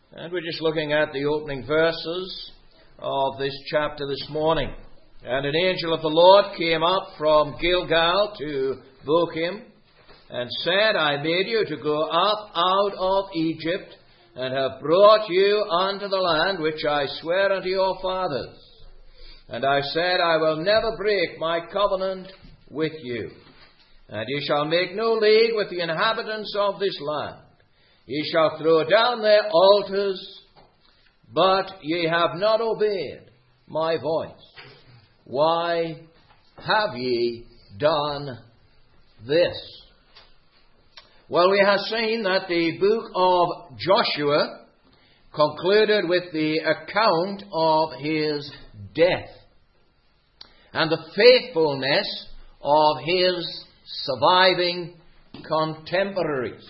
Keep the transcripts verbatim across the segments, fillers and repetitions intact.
And we're just looking at the opening verses of this chapter this morning. And an angel of the Lord came up from Gilgal to Bochim, and said, I made you to go up out of Egypt, and have brought you unto the land which I swear unto your fathers. And I said, I will never break my covenant with you. And ye shall make no league with the inhabitants of this land. Ye shall throw down their altars, but ye have not obeyed my voice. Why have ye done this? Well, we have seen that the book of Joshua concluded with the account of his death and the faithfulness of his surviving contemporaries.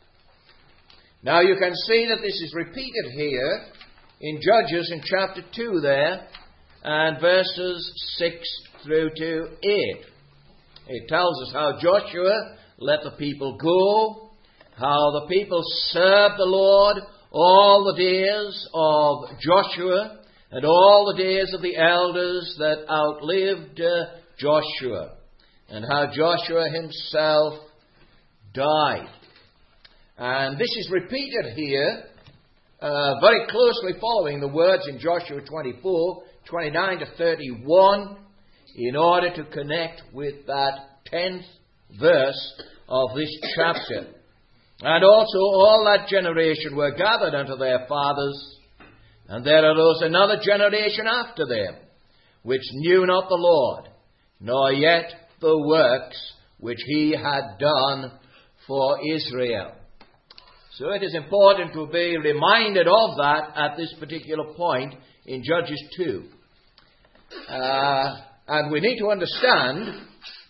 Now you can see that this is repeated here in Judges in chapter two there, and verses six through to eight. It tells us how Joshua let the people go, how the people served the Lord all the days of Joshua, and all the days of the elders that outlived uh, Joshua, and how Joshua himself died. And this is repeated here, uh, very closely following the words in Joshua twenty-four, twenty-nine to thirty-one, in order to connect with that tenth verse of this chapter. And also all that generation were gathered unto their fathers, and there arose another generation after them, which knew not the Lord, nor yet the works which he had done for Israel. So it is important to be reminded of that at this particular point in Judges two. Uh, and we need to understand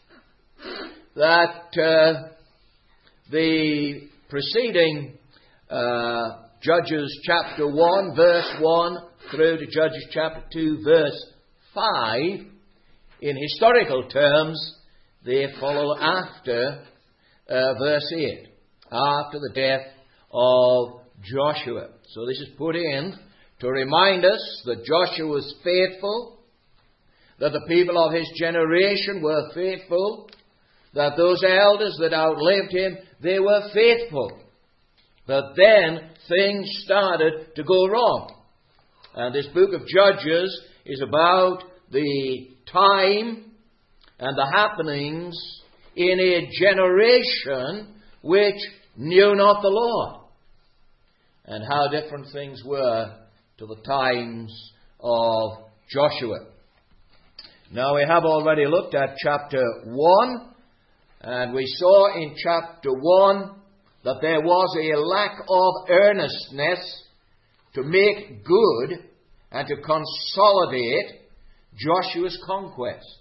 that uh, the preceding uh, Judges chapter one, verse one, through to Judges chapter two, verse five, in historical terms, they follow after uh, verse eight, after the death of Joshua. So this is put in to remind us that Joshua was faithful, that the people of his generation were faithful, that those elders that outlived him, they were faithful. But then things started to go wrong. And this book of Judges is about the time and the happenings in a generation which knew not the Lord, and how different things were to the times of Joshua. Now we have already looked at chapter one, and we saw in chapter one that there was a lack of earnestness to make good and to consolidate Joshua's conquests.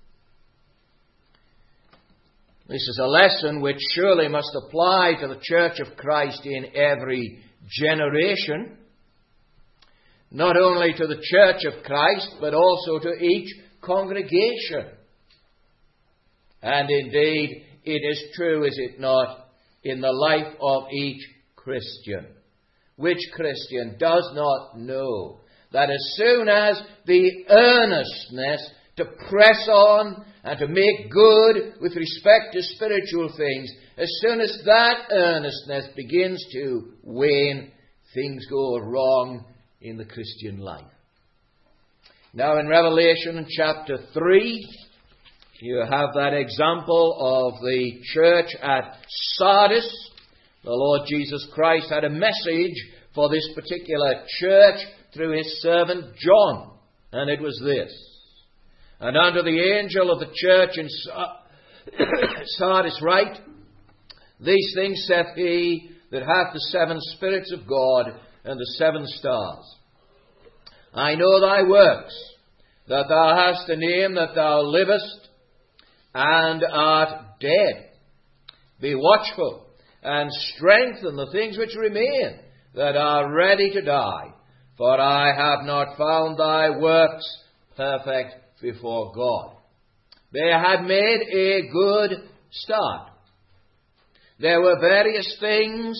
This is a lesson which surely must apply to the Church of Christ in every generation, not only to the Church of Christ, but also to each congregation. And indeed, it is true, is it not, in the life of each Christian. Which Christian does not know that as soon as the earnestness to press on and to make good with respect to spiritual things, as soon as that earnestness begins to wane, things go wrong in the Christian life. Now in Revelation chapter three, you have that example of the church at Sardis. The Lord Jesus Christ had a message for this particular church through his servant John, and it was this: And unto the angel of the church in Sardis write, These things saith he that hath the seven spirits of God and the seven stars. I know thy works, that thou hast a name, that thou livest, and art dead. Be watchful, and strengthen the things which remain, that are ready to die. For I have not found thy works perfect before God. They had made a good start. There were various things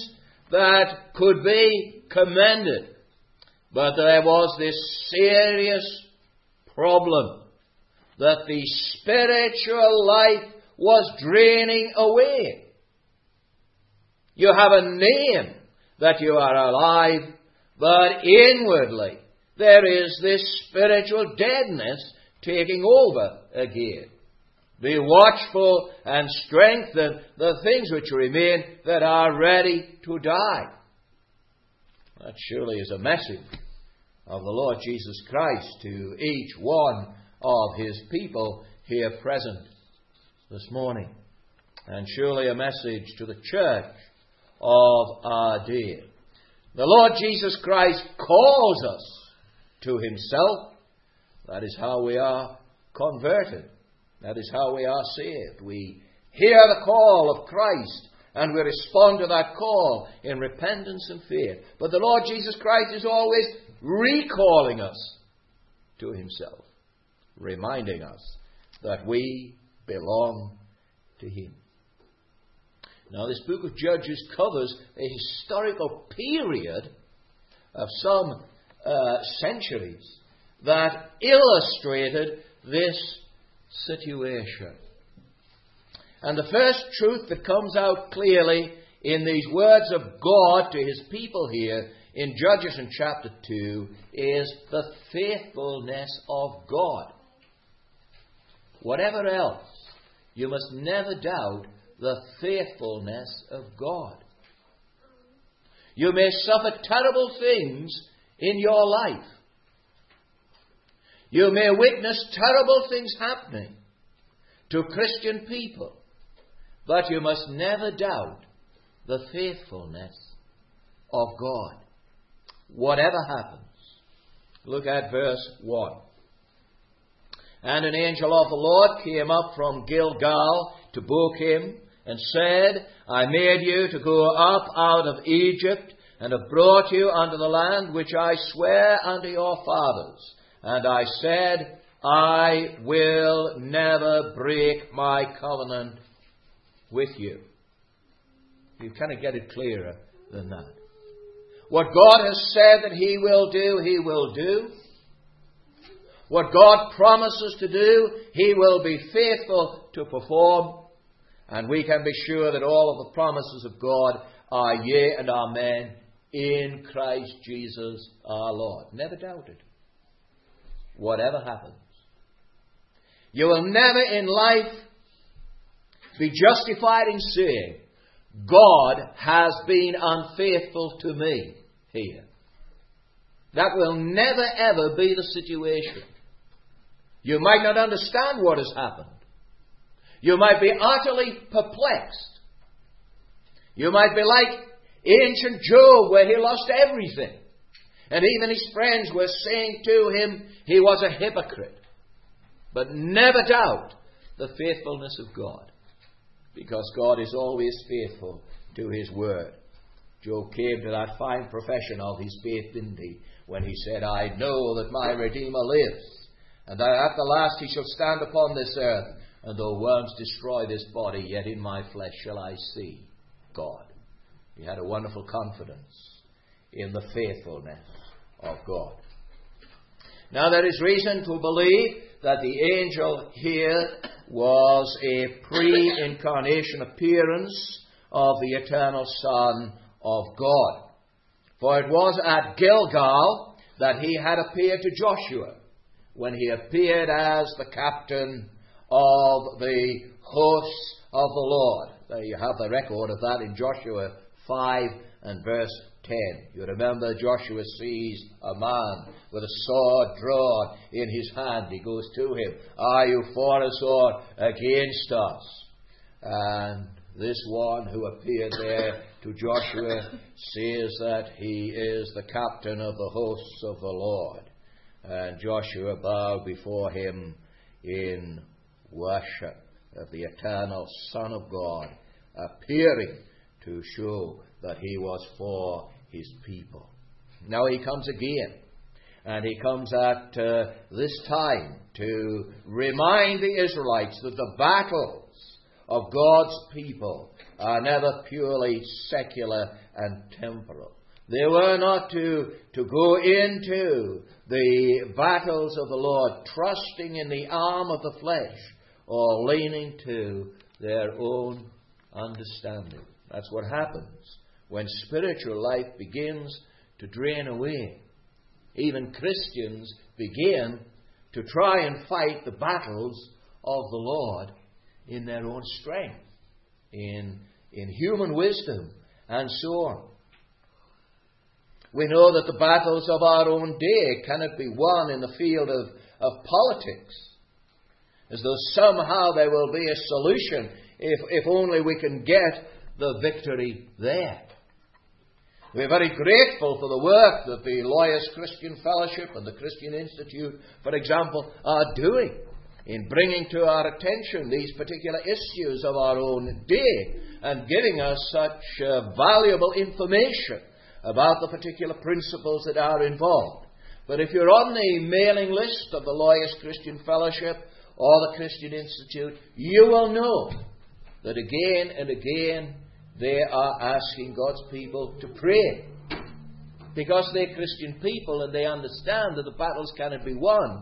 that could be commended. But there was this serious problem that the spiritual life was draining away. You have a name that you are alive, but inwardly there is this spiritual deadness taking over again. Be watchful and strengthen the things which remain that are ready to die. That surely is a message of the Lord Jesus Christ to each one of His people here present this morning. And surely a message to the church of our day. The Lord Jesus Christ calls us to Himself. That is how we are converted. That is how we are saved. We hear the call of Christ and we respond to that call in repentance and faith. But the Lord Jesus Christ is always recalling us to Himself, reminding us that we belong to Him. Now, this book of Judges covers a historical period of some uh, centuries that illustrated this situation. And the first truth that comes out clearly in these words of God to His people here in Judges in chapter two is the faithfulness of God. Whatever else, you must never doubt the faithfulness of God. You may suffer terrible things in your life. You may witness terrible things happening to Christian people. But you must never doubt the faithfulness of God. Whatever happens. Look at verse one. And an angel of the Lord came up from Gilgal to Bochim, and said, I made you to go up out of Egypt, and have brought you unto the land which I swear unto your fathers. And I said, I will never break my covenant with you. You cannot get it clearer than that. What God has said that He will do, He will do. What God promises to do, He will be faithful to perform. And we can be sure that all of the promises of God are yea and amen in Christ Jesus our Lord. Never doubt it. Whatever happens. You will never in life be justified in saying, God has been unfaithful to me here. That will never ever be the situation. You might not understand what has happened. You might be utterly perplexed. You might be like ancient Job, where he lost everything. And even his friends were saying to him he was a hypocrite. But never doubt the faithfulness of God, because God is always faithful to His word. Job came to that fine profession of his faith, didn't he? When he said, I know that my Redeemer lives, and that at the last He shall stand upon this earth. And though worms destroy this body, yet in my flesh shall I see God. He had a wonderful confidence in the faithfulness of God. Now there is reason to believe that the angel here was a pre-incarnation appearance of the eternal Son of God. For it was at Gilgal that He had appeared to Joshua, when He appeared as the captain of the hosts of the Lord. There you have the record of that in Joshua five and verse ten. You remember Joshua sees a man with a sword drawn in his hand. He goes to him, are you for us or against us? And this one who appeared there to Joshua says that he is the captain of the hosts of the Lord. And Joshua bowed before him in worship of the eternal Son of God, appearing to show that He was for His people. Now He comes again, and He comes at uh, this time to remind the Israelites that the battles of God's people are never purely secular and temporal. They were not to, to go into the battles of the Lord trusting in the arm of the flesh or leaning to their own understanding. That's what happens when spiritual life begins to drain away. Even Christians begin to try and fight the battles of the Lord in their own strength, in, in human wisdom, and so on. We know that the battles of our own day cannot be won in the field of, of politics, as though somehow there will be a solution if, if only we can get the victory there. We're very grateful for the work that the Lawyers Christian Fellowship and the Christian Institute, for example, are doing in bringing to our attention these particular issues of our own day and giving us such uh, valuable information about the particular principles that are involved. But if you're on the mailing list of the Lawyers Christian Fellowship or the Christian Institute, you will know that again and again they are asking God's people to pray. Because they're Christian people and they understand that the battles cannot be won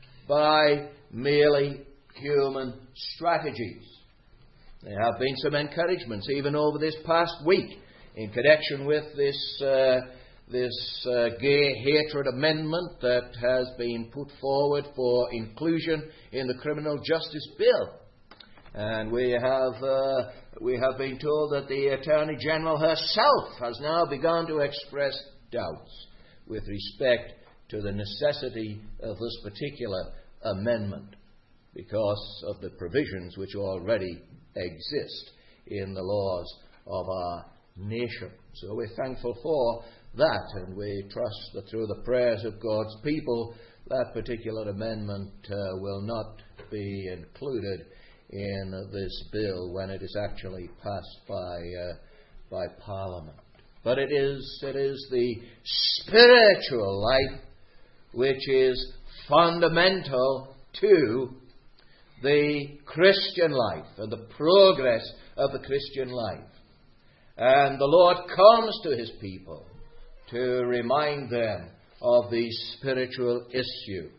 by merely human strategies. There have been some encouragements even over this past week in connection with this uh, this uh, gay hatred amendment that has been put forward for inclusion in the Criminal Justice Bill. And we have uh, we have been told that the Attorney General herself has now begun to express doubts with respect to the necessity of this particular amendment because of the provisions which already exist in the laws of our nation. So we're thankful for that, and we trust that through the prayers of God's people that particular amendment uh, will not be included in this bill when it is actually passed by uh, by Parliament. But it is it is the spiritual life which is fundamental to the Christian life and the progress of the Christian life. And the Lord comes to His people to remind them of these spiritual issues.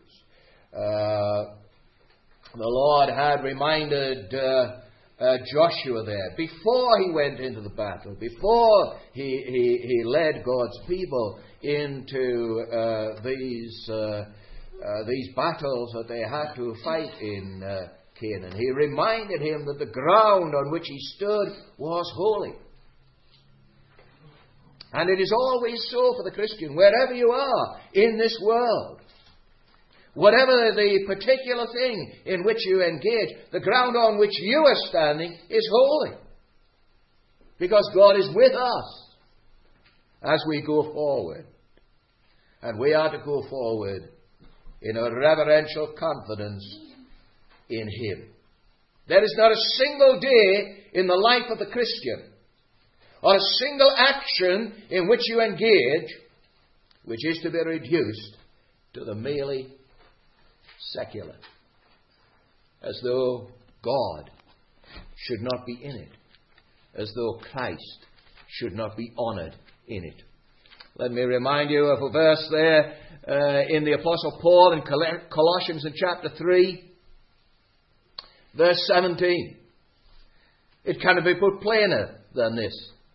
Uh, the Lord had reminded uh, uh, Joshua there, before he went into the battle, before he, he, he led God's people into uh, these, uh, uh, these battles that they had to fight in uh, Canaan. He reminded him that the ground on which he stood was holy. And it is always so for the Christian, wherever you are in this world. Whatever the particular thing in which you engage, the ground on which you are standing is holy. Because God is with us as we go forward. And we are to go forward in a reverential confidence in Him. There is not a single day in the life of the Christian or a single action in which you engage which is to be reduced to the merely secular, as though God should not be in it, as though Christ should not be honoured in it. Let me remind you of a verse there uh, in the Apostle Paul in Col- Colossians in chapter three, verse seventeen. It cannot be put plainer than this.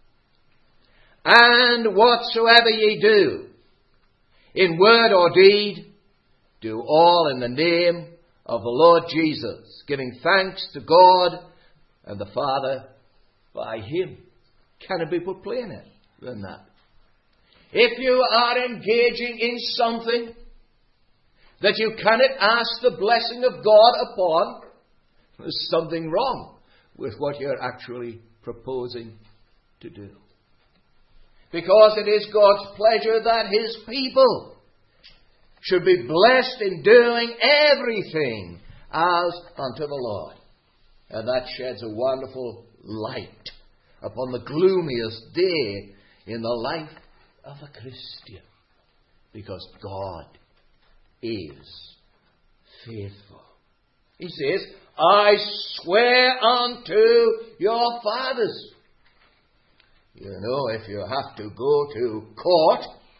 And whatsoever ye do, in word or deed, do all in the name of the Lord Jesus, giving thanks to God and the Father by Him. Can it be put plainer than that? If you are engaging in something that you cannot ask the blessing of God upon, there's something wrong with what you're actually proposing to do. Because it is God's pleasure that His people should be blessed in doing everything as unto the Lord. And that sheds a wonderful light upon the gloomiest day in the life of a Christian. Because God is faithful. He says, I swear unto your fathers. You know, if you have to go to court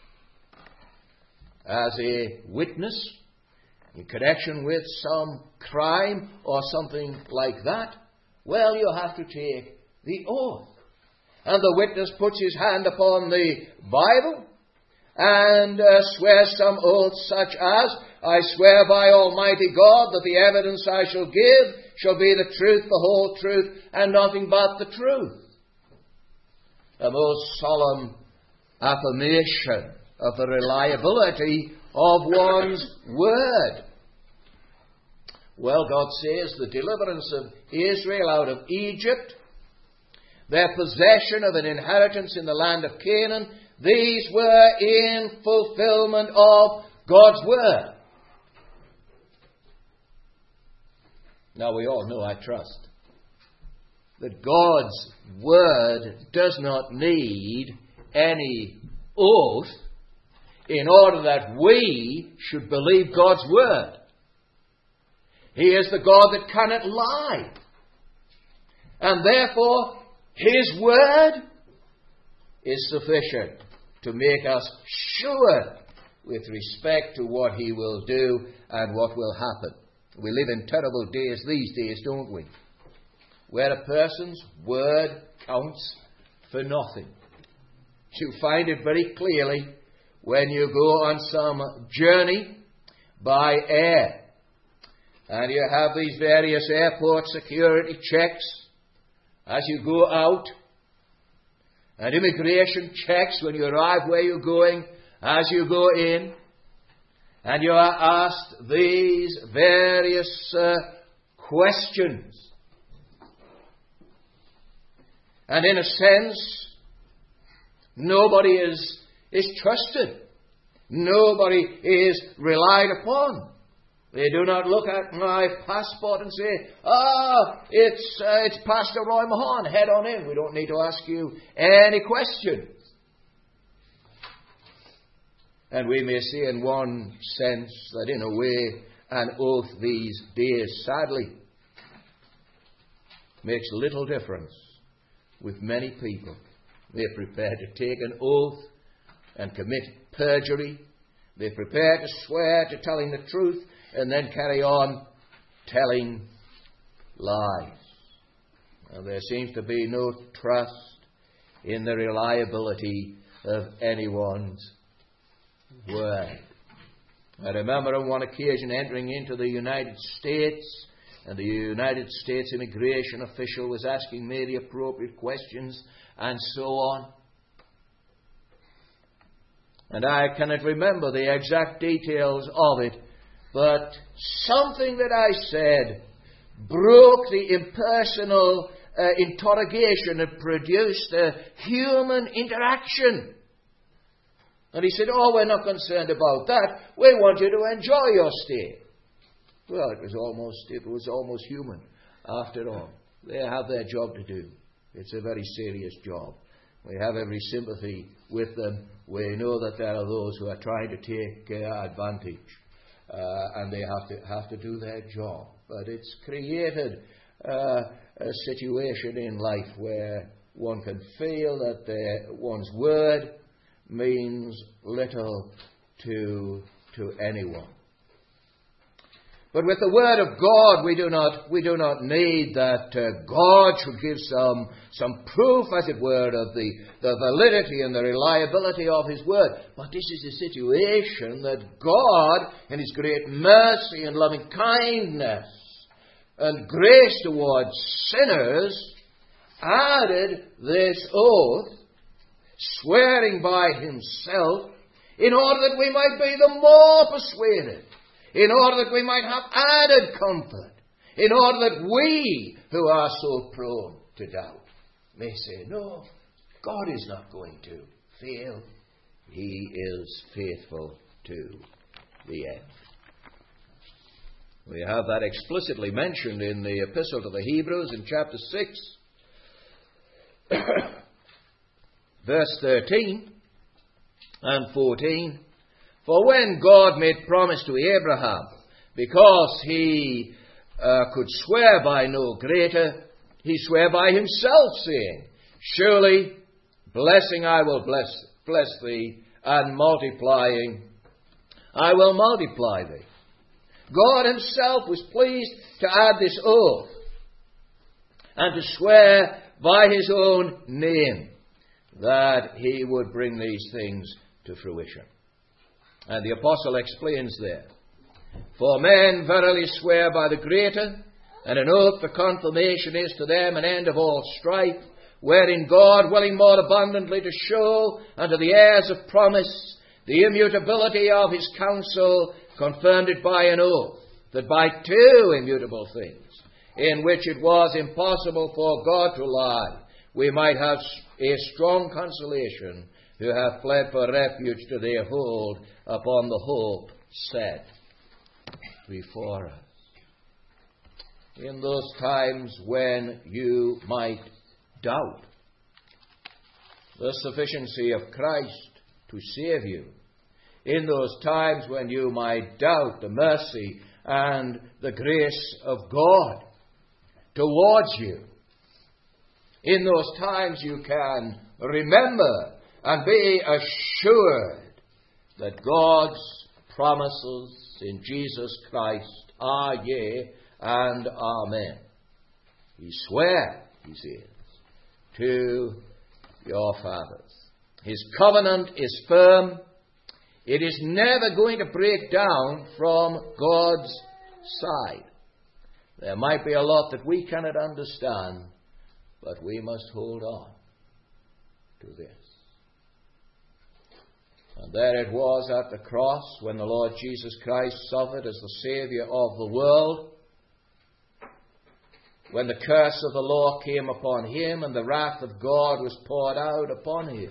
as a witness in connection with some crime or something like that, well, you have to take the oath. And the witness puts his hand upon the Bible and uh, swears some oath such as, I swear by Almighty God that the evidence I shall give shall be the truth, the whole truth, and nothing but the truth. A most solemn affirmation of the reliability of one's word. Well, God says the deliverance of Israel out of Egypt, their possession of an inheritance in the land of Canaan, these were in fulfillment of God's word. Now we all know, I trust, that God's word does not need any oath in order that we should believe God's word. He is the God that cannot lie. And therefore, His word is sufficient to make us sure with respect to what He will do and what will happen. We live in terrible days these days, don't we? Where a person's word counts for nothing. You find it very clearly when you go on some journey by air. And you have these various airport security checks as you go out. And immigration checks when you arrive where you're going, as you go in. And you are asked these various uh, questions. And in a sense, nobody is, is trusted. Nobody is relied upon. They do not look at my passport and say, ah, it's, uh, it's Pastor Roy Mahon, head on in. We don't need to ask you any questions. And we may say in one sense that in a way an oath these days, sadly, makes little difference with many people. They're prepared to take an oath and commit perjury. They're prepared to swear to telling the truth and then carry on telling lies. And there seems to be no trust in the reliability of anyone's word. I remember on one occasion entering into the United States, and the United States immigration official was asking me the appropriate questions and so on. And I cannot remember the exact details of it, but something that I said broke the impersonal uh, interrogation and produced a human interaction. And he said, oh, we're not concerned about that. We want you to enjoy your stay. Well, it was almost, it was almost human, after all. They have their job to do. It's a very serious job. We have every sympathy with them. We know that there are those who are trying to take uh, advantage. Uh, and they have to have to do their job. But it's created uh, a situation in life where one can feel that their, one's word means little to to anyone. But with the word of God, we do not we do not need that uh, God should give some some proof, as it were, of the, the validity and the reliability of His word. But this is a situation that God, in His great mercy and loving kindness and grace towards sinners, added this oath, swearing by Himself, in order that we might be the more persuaded, in order that we might have added comfort, in order that we, who are so prone to doubt, may say, no, God is not going to fail. He is faithful to the end. We have that explicitly mentioned in the Epistle to the Hebrews in chapter six, verse thirteen and fourteen. For when God made promise to Abraham, because he uh, could swear by no greater, he sware by himself, saying, surely Blessing I will bless, bless thee, and multiplying I will multiply thee. God himself was pleased to add this oath and to swear by his own name that he would bring these things to fruition. And the apostle explains there, for men verily swear by the greater, and an oath for confirmation is to them an end of all strife, wherein God, willing more abundantly to show unto the heirs of promise the immutability of his counsel, confirmed it by an oath, that by two immutable things, in which it was impossible for God to lie, we might have a strong consolation, who have fled for refuge to their hold upon the hope set before us. In those times when you might doubt the sufficiency of Christ to save you, in those times when you might doubt the mercy and the grace of God towards you, in those times you can remember and be assured that God's promises in Jesus Christ are yea and amen. He sware, he says, to your fathers. His covenant is firm. It is never going to break down from God's side. There might be a lot that we cannot understand, but we must hold on to this. And there it was at the cross when the Lord Jesus Christ suffered as the Saviour of the world, when the curse of the law came upon him and the wrath of God was poured out upon him.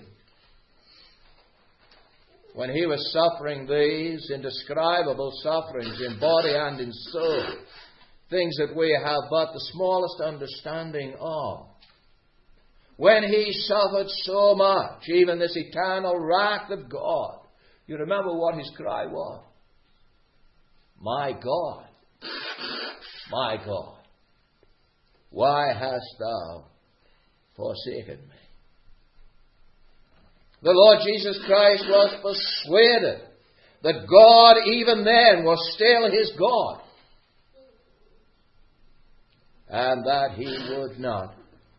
When he was suffering these indescribable sufferings in body and in soul, things that we have but the smallest understanding of. When he suffered so much, even this eternal wrath of God, you remember what his cry was? My God, my God, why hast thou forsaken me? The Lord Jesus Christ was persuaded that God even then was still his God, and that he would not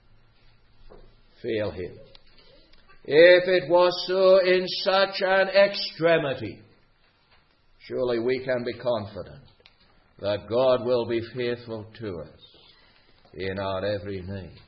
fail him. If it was so in such an extremity, surely we can be confident that God will be faithful to us in our every need.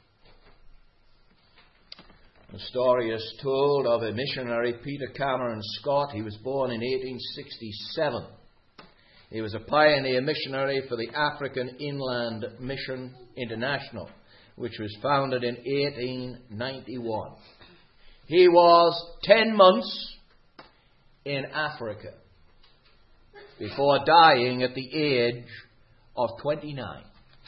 The story is told of a missionary, Peter Cameron Scott. He was born in eighteen sixty-seven. He was a pioneer missionary for the African Inland Mission International, which was founded in eighteen ninety-one. He was ten months in Africa before dying at the age of twenty-nine.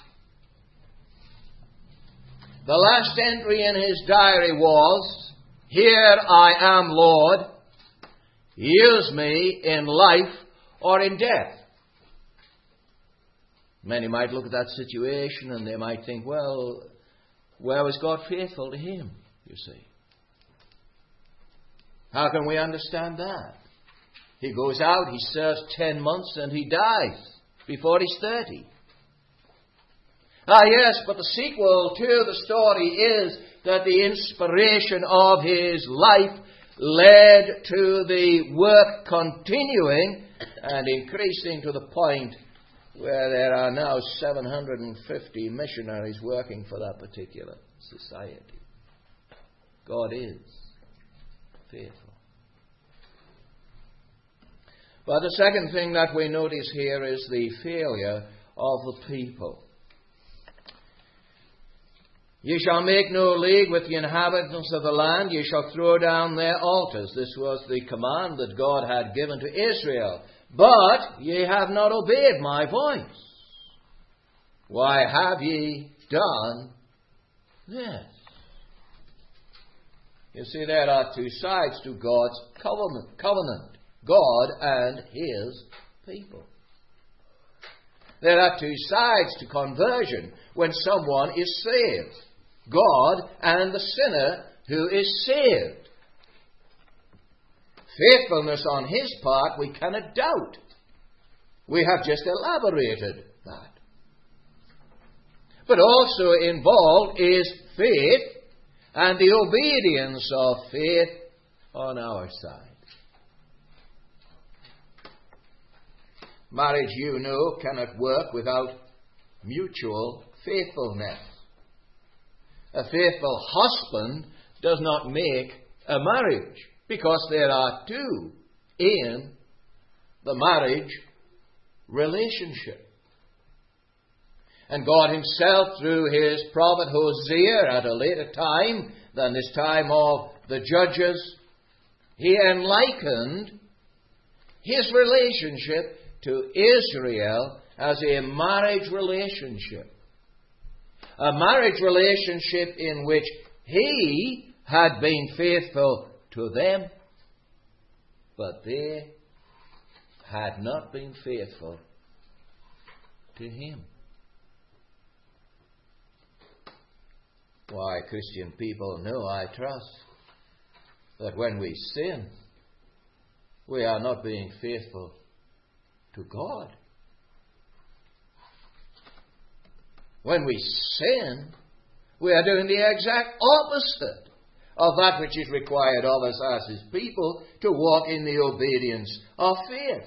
The last entry in his diary was, "Here I am, Lord. Use me in life or in death." Many might look at that situation and they might think, well, where was God faithful to him, you see? How can we understand that? He goes out, he serves ten months, and he dies before he's thirty. Ah, yes, but the sequel to the story is that the inspiration of his life led to the work continuing and increasing to the point where there are now seven hundred fifty missionaries working for that particular society. God is faithful. But the second thing that we notice here is the failure of the people. "Ye shall make no league with the inhabitants of the land, ye shall throw down their altars." This was the command that God had given to Israel. "But ye have not obeyed my voice. Why have ye done this?" You see, there are two sides to God's covenant, covenant, God and his people. There are two sides to conversion when someone is saved. God and the sinner who is saved. Faithfulness on his part we cannot doubt. We have just elaborated that. But also involved is faith and the obedience of faith on our side. Marriage, you know, cannot work without mutual faithfulness. A faithful husband does not make a marriage, because there are two in the marriage relationship. And God himself, through his prophet Hosea at a later time than this time of the judges, he enlikened his relationship to Israel as a marriage relationship. A marriage relationship in which he had been faithful to them, but they had not been faithful to him. Why, Christian people know, I trust, that when we sin, we are not being faithful to God. When we sin, we are doing the exact opposite of that which is required of us as his people, to walk in the obedience of faith.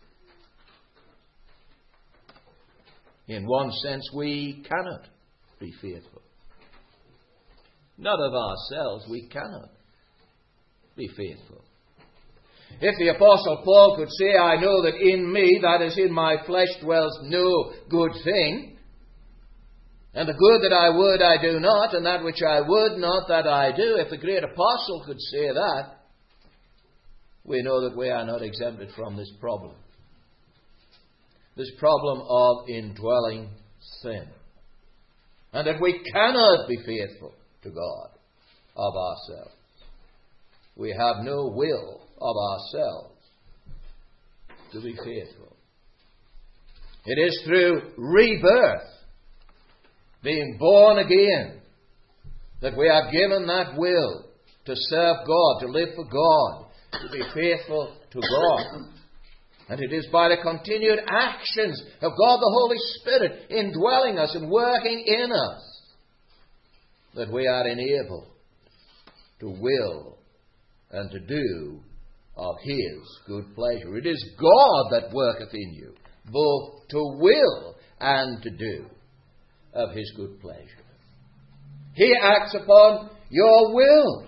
In one sense, we cannot be faithful. Not of ourselves, we cannot be faithful. If the Apostle Paul could say, I know that in me, that is in my flesh, dwells no good thing, and the good that I would I do not, and that which I would not that I do, if the great apostle could say that, we know that we are not exempted from this problem. This problem of indwelling sin. And that we cannot be faithful to God of ourselves. We have no will of ourselves to be faithful. It is through rebirth, being born again, that we are given that will to serve God, to live for God, to be faithful to God. And it is by the continued actions of God the Holy Spirit indwelling us and working in us that we are enabled to will and to do of his good pleasure. It is God that worketh in you, both to will and to do of his good pleasure. He acts upon your will.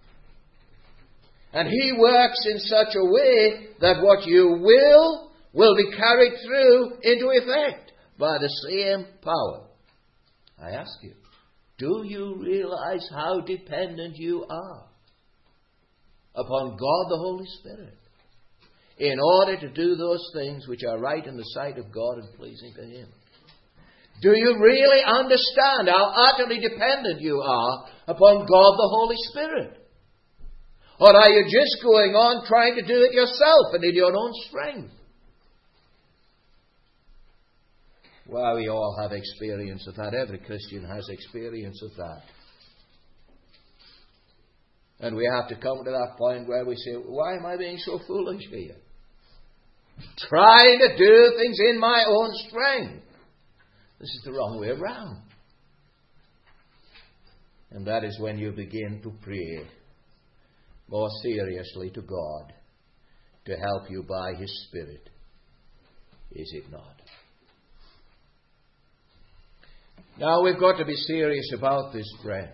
And he works in such a way that what you will will be carried through into effect by the same power. I ask you, do you realize how dependent you are upon God the Holy Spirit in order to do those things which are right in the sight of God and pleasing to him? Do you really understand how utterly dependent you are upon God the Holy Spirit? Or are you just going on trying to do it yourself and in your own strength? Well, we all have experience of that. Every Christian has experience of that. And we have to come to that point where we say, why am I being so foolish here? Trying to do things in my own strength. This is the wrong way around. And that is when you begin to pray more seriously to God to help you by his Spirit. Is it not? Now we've got to be serious about this, friend.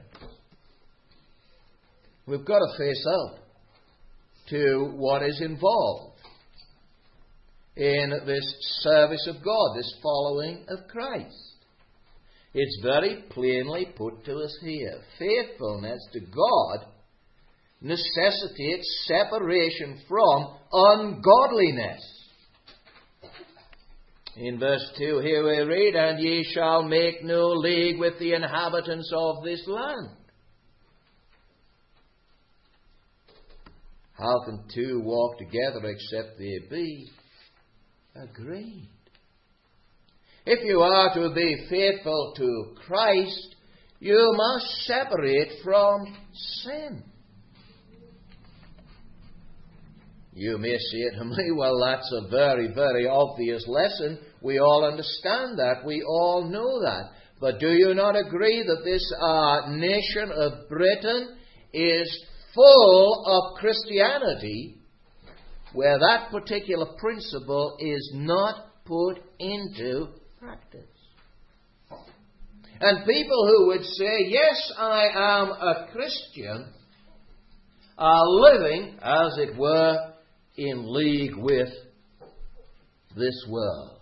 We've got to face up to what is involved in this service of God, this following of Christ. It's very plainly put to us here. Faithfulness to God necessitates separation from ungodliness. In verse two here we read, and ye shall make no league with the inhabitants of this land. How can two walk together except they be agreed? If you are to be faithful to Christ, You must separate from sin. You may say to me, well, that's a very, very obvious lesson. We all understand that. We all know that. But do you not agree that this uh, nation of Britain is full of Christianity where that particular principle is not put into practice? And people who would say, yes, I am a Christian, are living, as it were, in league with this world.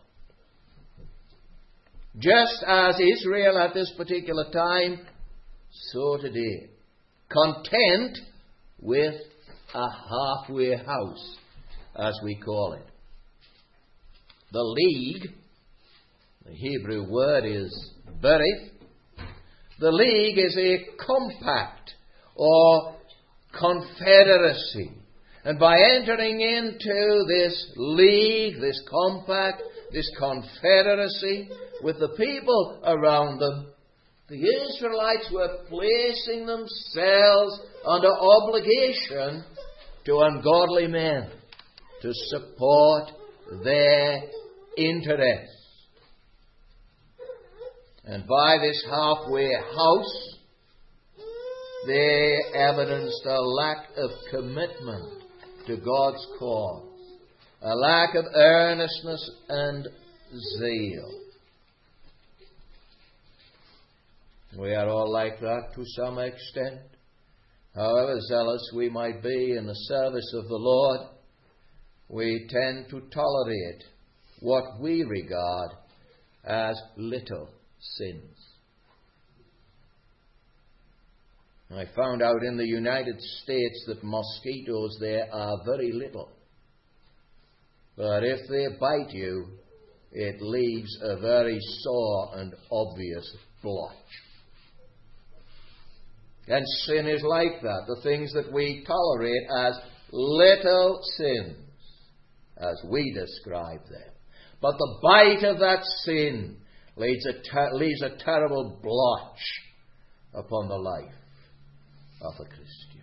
Just as Israel at this particular time, so today. Content with a halfway house, as we call it. The league, the Hebrew word is berith. The league is a compact or confederacy. And by entering into this league, this compact, this confederacy with the people around them, the Israelites were placing themselves under obligation to ungodly men to support their interests. And by this halfway house, they evidenced a lack of commitment to God's cause, a lack of earnestness and zeal. We are all like that to some extent. However zealous we might be in the service of the Lord, we tend to tolerate what we regard as little sins. I found out in the United States that mosquitoes there are very little. But if they bite you, it leaves a very sore and obvious blotch. And sin is like that. The things that we tolerate as little sins, as we describe them. But the bite of that sin leaves a, ter- leaves a terrible blotch upon the life of a Christian.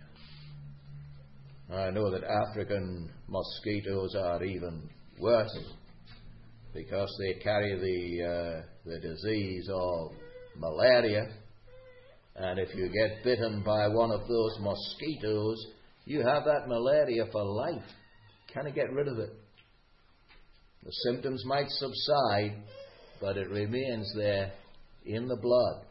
I know that African mosquitoes are even worse because they carry the, uh, the disease of malaria. And if you get bitten by one of those mosquitoes, you have that malaria for life. Can't get rid of it. The symptoms might subside, but it remains there in the blood.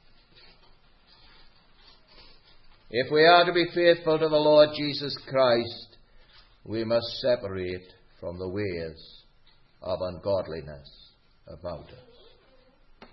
If we are to be faithful to the Lord Jesus Christ, we must separate from the ways of ungodliness about us.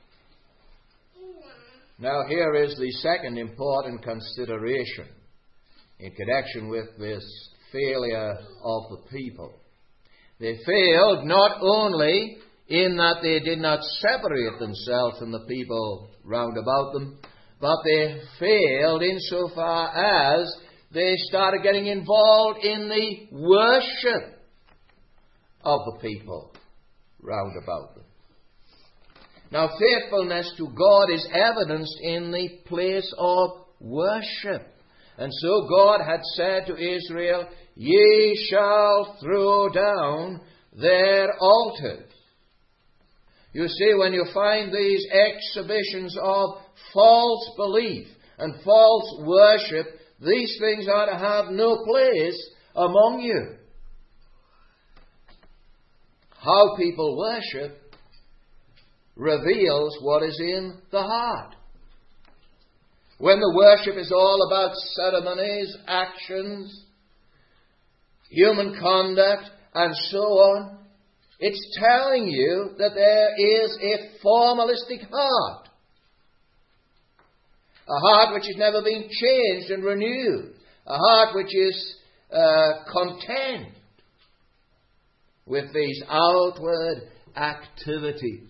Now here is the second important consideration in connection with this failure of the people. They failed not only in that they did not separate themselves from the people round about them, but they failed insofar as they started getting involved in the worship of the people round about them. Now, faithfulness to God is evidenced in the place of worship. And so God had said to Israel, "Ye shall throw down their altars." You see, when you find these exhibitions of false belief and false worship, these things are to have no place among you. How people worship reveals what is in the heart. When the worship is all about ceremonies, actions, human conduct, and so on, it's telling you that there is a formalistic heart. A heart which has never been changed and renewed. A heart which is uh, content with these outward activities.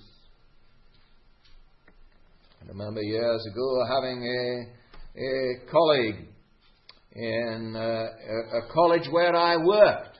I remember years ago having a, a colleague in uh, a, a college where I worked.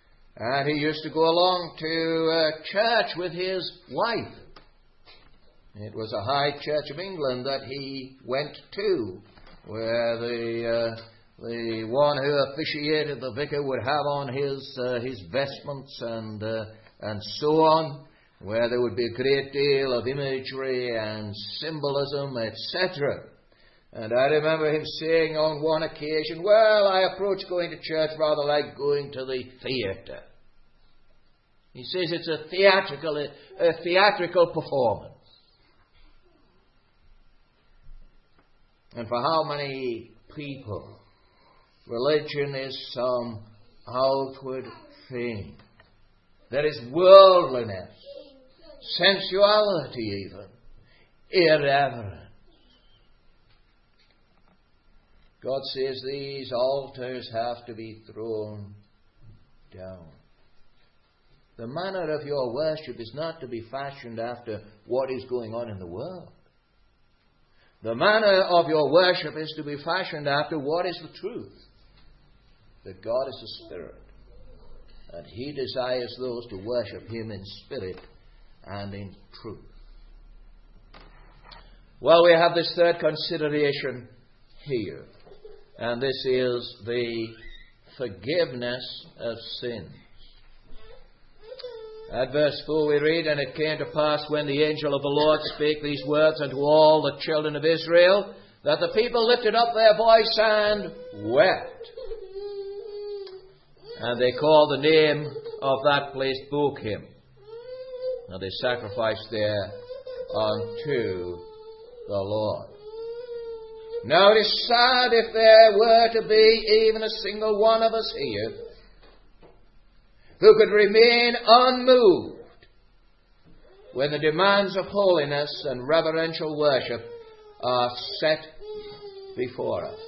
And he used to go along to uh, church with his wife. It was a High Church of England that he went to, where the uh, the one who officiated, the vicar, would have on his uh, his vestments and uh, and so on, where there would be a great deal of imagery and symbolism, et cetera. And I remember him saying on one occasion, well, I approach going to church rather like going to the theatre. He says it's a theatrical, a theatrical performance. And for how many people, religion is some outward thing. There is worldliness, sensuality even, irreverence. God says these altars have to be thrown down. The manner of your worship is not to be fashioned after what is going on in the world. The manner of your worship is to be fashioned after what is the truth. That God is a spirit. And He desires those to worship Him in spirit and in truth. Well, we have this third consideration here. And this is the forgiveness of sins. At verse four we read, And it came to pass when the angel of the Lord spake these words unto all the children of Israel, that the people lifted up their voice and wept. And they called the name of that place Bochim. And they sacrificed there unto the Lord. Now it is sad if there were to be even a single one of us here who could remain unmoved when the demands of holiness and reverential worship are set before us.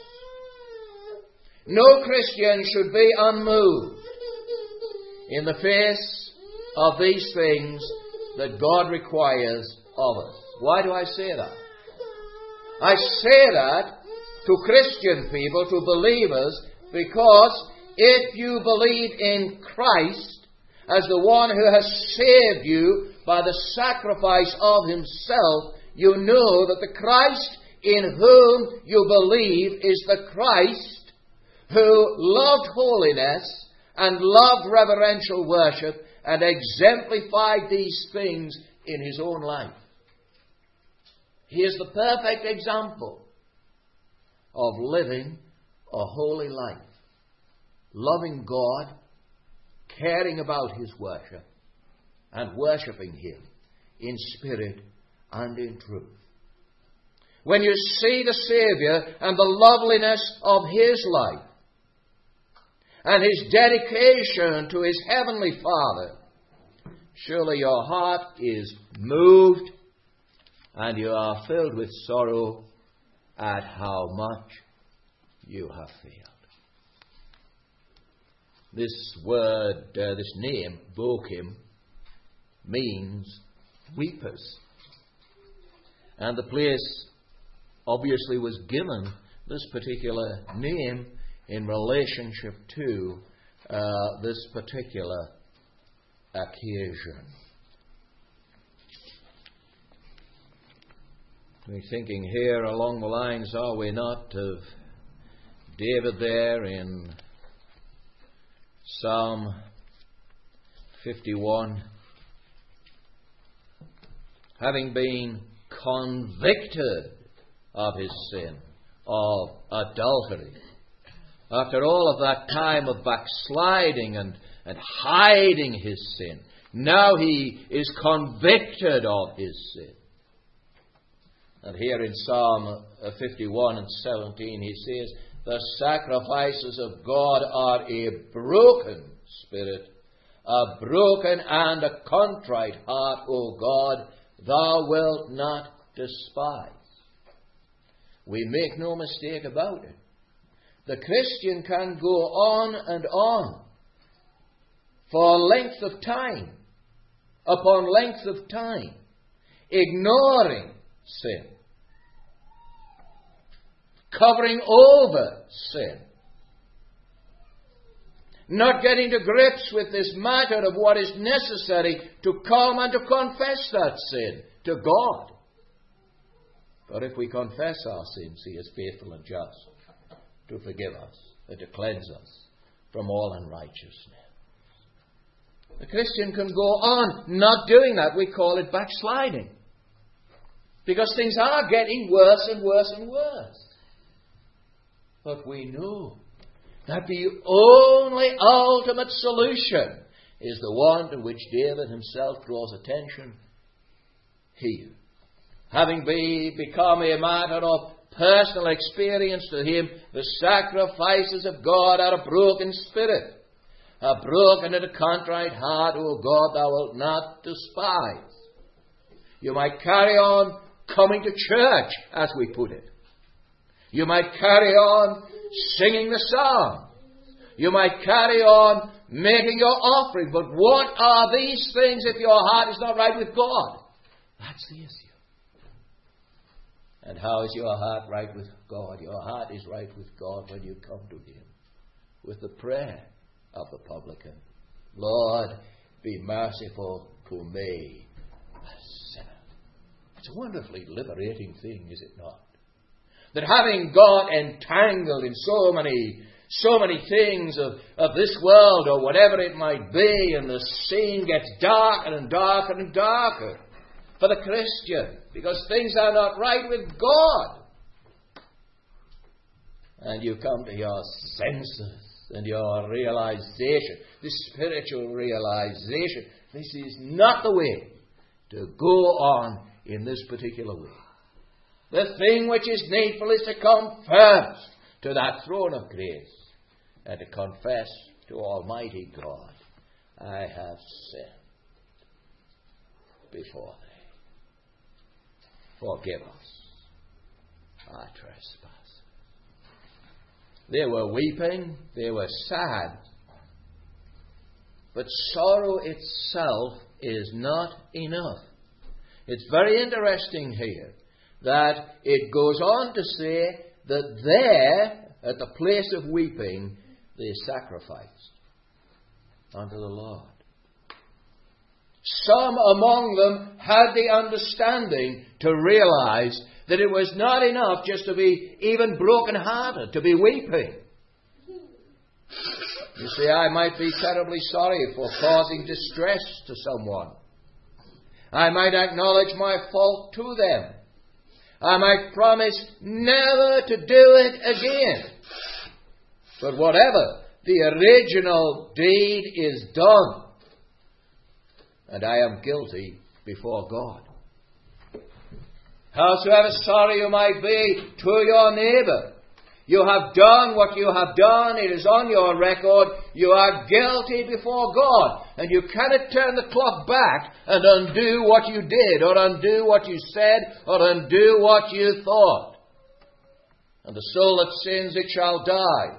No Christian should be unmoved in the face of these things that God requires of us. Why do I say that? I say that to Christian people, to believers, because if you believe in Christ as the one who has saved you by the sacrifice of Himself, you know that the Christ in whom you believe is the Christ who loved holiness and loved reverential worship and exemplified these things in His own life. He is the perfect example of living a holy life, loving God, caring about His worship, and worshipping Him in spirit and in truth. When you see the Saviour and the loveliness of His life, and His dedication to His Heavenly Father, surely your heart is moved and you are filled with sorrow at how much you have failed. This word, uh, this name, Bochim, means weepers. And the place obviously was given this particular name in relationship to uh, this particular occasion. We're thinking here along the lines, are we not, of David there in Psalm fifty-one, having been convicted of his sin, of adultery. After all of that time of backsliding and, and hiding his sin, now he is convicted of his sin. And here in Psalm fifty-one and seventeen he says, the sacrifices of God are a broken spirit, a broken and a contrite heart, O God, thou wilt not despise. We make no mistake about it. The Christian can go on and on for length of time, upon length of time, ignoring sin, covering over sin, not getting to grips with this matter of what is necessary to come and to confess that sin to God But if we confess our sins, He is faithful and just to forgive us and to cleanse us from all unrighteousness. The Christian can go on not doing that. We call it backsliding. Because things are getting worse and worse and worse. But we know that the only ultimate solution is the one to which David himself draws attention here. Having be, become a matter of personal experience to him, the sacrifices of God are a broken spirit. A broken and a contrite heart, O God, thou wilt not despise. You might carry on coming to church, as we put it. You might carry on singing the psalm. You might carry on making your offering. But what are these things if your heart is not right with God? That's the issue. And how is your heart right with God? Your heart is right with God when you come to Him with the prayer of the publican. Lord, be merciful to me, a sinner. It's a wonderfully liberating thing, is it not? That having got entangled in so many, so many things of, of this world or whatever it might be, and the scene gets darker and darker and darker for the Christian, because things are not right with God. And you come to your senses and your realization, this spiritual realization, this is not the way to go on in this particular way. The thing which is needful is to come first to that throne of grace and to confess to Almighty God, I have sinned before Thee. Forgive us our trespass. They were weeping, they were sad. But sorrow itself is not enough. It's very interesting here that it goes on to say that there, at the place of weeping, they sacrificed unto the Lord. Some among them had the understanding to realize that it was not enough just to be even broken-hearted, to be weeping. You see, I might be terribly sorry for causing distress to someone. I might acknowledge my fault to them. I might promise never to do it again. But whatever, the original deed is done. And I am guilty before God. Howsoever sorry you might be to your neighbour, you have done what you have done. It is on your record. You are guilty before God. And you cannot turn the clock back and undo what you did, or undo what you said, or undo what you thought. And the soul that sins, it shall die.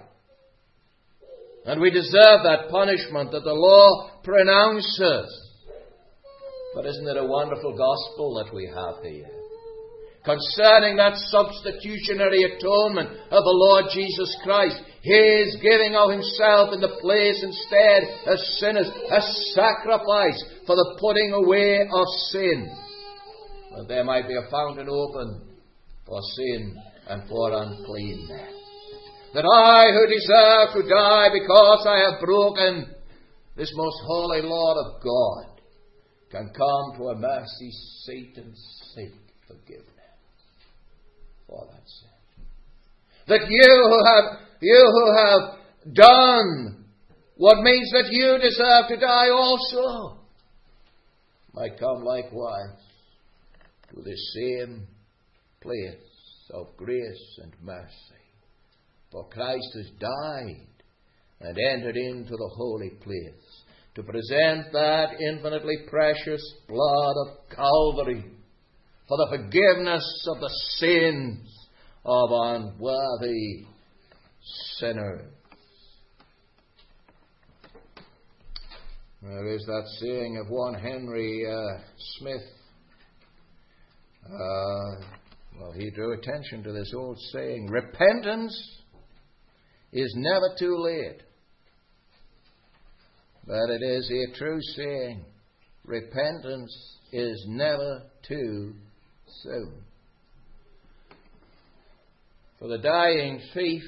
And we deserve that punishment that the law pronounces. But isn't it a wonderful gospel that we have here? Concerning that substitutionary atonement of the Lord Jesus Christ, His giving of Himself in the place instead of sinners, a sacrifice for the putting away of sin, that there might be a fountain open for sin and for uncleanness. That I, who deserve to die because I have broken this most holy law of God, can come to a mercy seat and seek forgiveness for that sin. That you who have you who have done what means that you deserve to die also might come likewise to the same place of grace and mercy. For Christ has died and entered into the holy place to present that infinitely precious blood of Calvary for the forgiveness of the sins of unworthy sinners. There is that saying of one Henry uh, Smith. Uh, well, he drew attention to this old saying, repentance is never too late. But it is a true saying, repentance is never too soon. For the dying thief,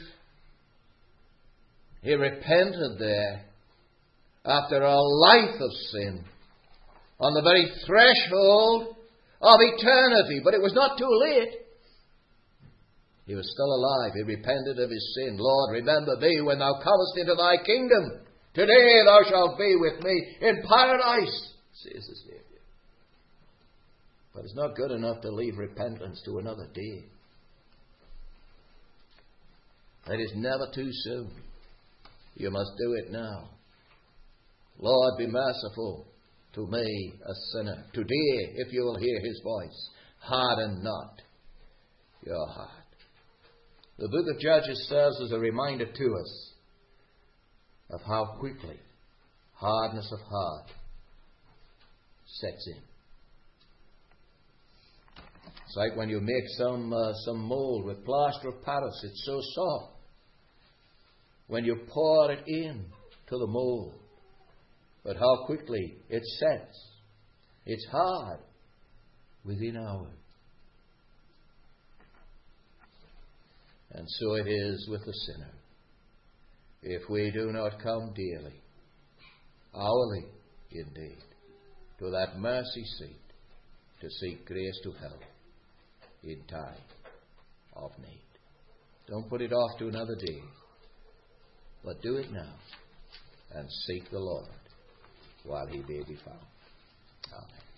he repented there after a life of sin, on the very threshold of eternity. But it was not too late. He was still alive. He repented of his sin. Lord, remember me when thou comest into thy kingdom. Today thou shalt be with me in paradise, says the Saviour. But it's not good enough to leave repentance to another day. It is never too soon. You must do it now. Lord, be merciful to me, a sinner. Today, if you will hear his voice, harden not your heart. The book of Judges serves as a reminder to us of how quickly hardness of heart sets in. It's like when you make some uh, some mold with plaster of Paris. It's so soft. When you pour it in to the mold, but how quickly it sets. It's hard within hours. And so it is with the sinner. If we do not come daily, hourly indeed, to that mercy seat to seek grace to help in time of need. Don't put it off to another day, but do it now and seek the Lord while he may be found. Amen.